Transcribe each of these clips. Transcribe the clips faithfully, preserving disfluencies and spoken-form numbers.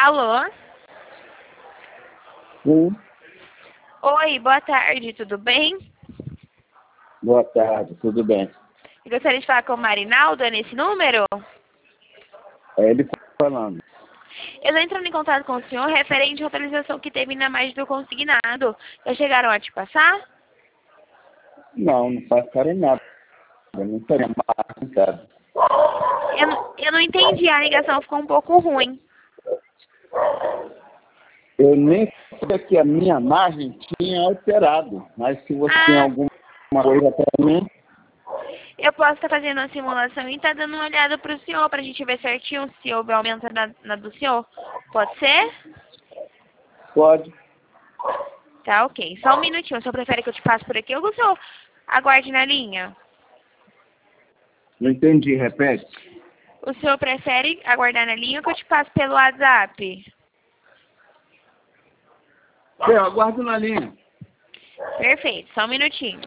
Alô? Sim, Oi, boa tarde, tudo bem? boa tarde, tudo bem? Eu gostaria de falar com o Marinaldo, é nesse número? É ele falando. Eu estou entrando em contato com o senhor referente à atualização que teve na margem do consignado. Já chegaram a te passar? Não, não passaram nada. Eu não tenho marcado. Eu, não- eu não entendi, a ligação ficou um pouco ruim. Eu nem sabia que a minha margem tinha alterado, mas se você tem Ah, alguma coisa para mim, eu posso estar fazendo uma simulação e estar dando uma olhada para o senhor, para a gente ver certinho se houve aumento na, na do senhor. Pode ser? pode. Tá, ok. Só um minutinho. O senhor prefere que eu te passe por aqui ou o senhor aguarde na linha? Não entendi, repete. O senhor prefere aguardar na linha ou que eu te passe pelo WhatsApp? Eu aguardo na linha. Perfeito. Só um minutinho.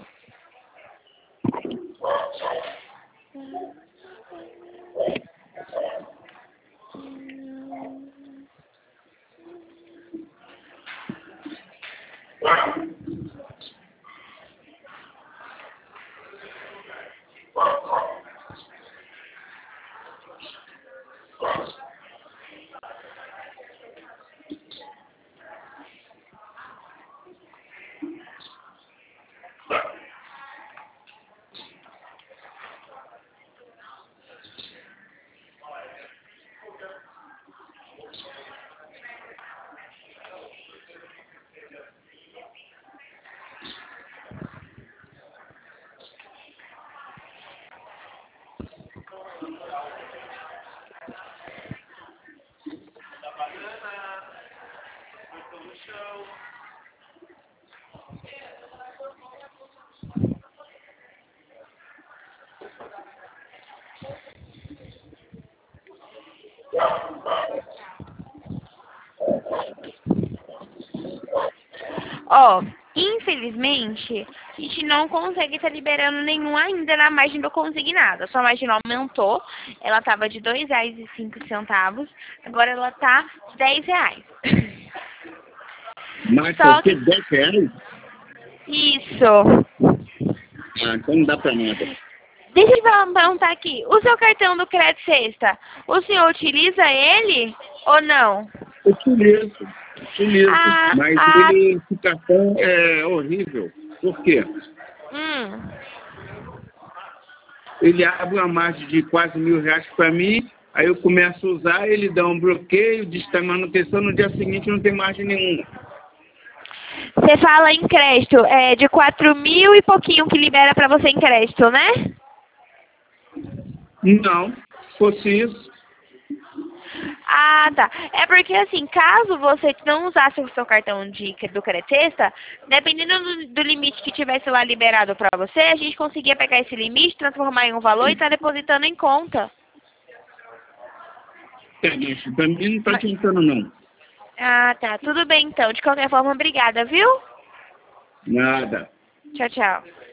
Ó, infelizmente, a gente não consegue estar liberando nenhum ainda na margem do consignado. A sua margem não aumentou. Ela estava de dois reais e cinco centavos. Agora ela tá de dez reais. Mas Só por que que dez reais? isso. Ah, então não dá para nada. Deixa eu per- perguntar aqui. O seu cartão do Crédito Sexta, o senhor utiliza ele ou não? Utilizo, utilizo. Ah, Mas ah, ele, esse cartão é horrível. Por quê? hum. Ele abre uma margem de quase mil reais para mim, aí eu começo a usar, ele dá um bloqueio, diz que está em manutenção, no dia seguinte não tem margem nenhuma. Você fala em crédito, é de quatro mil e pouquinho que libera pra você em crédito, né? Não, se fosse isso, Ah, tá. É porque, assim, caso você não usasse o seu cartão de, do Cretesta, dependendo do, do limite que tivesse lá liberado pra você, a gente conseguia pegar esse limite, transformar em um valor e estar depositando em conta. é isso. Para mim não está Mas- adiantando não. Ah, tá. Tudo bem, então. De qualquer forma, obrigada, viu? Nada. Tchau, tchau.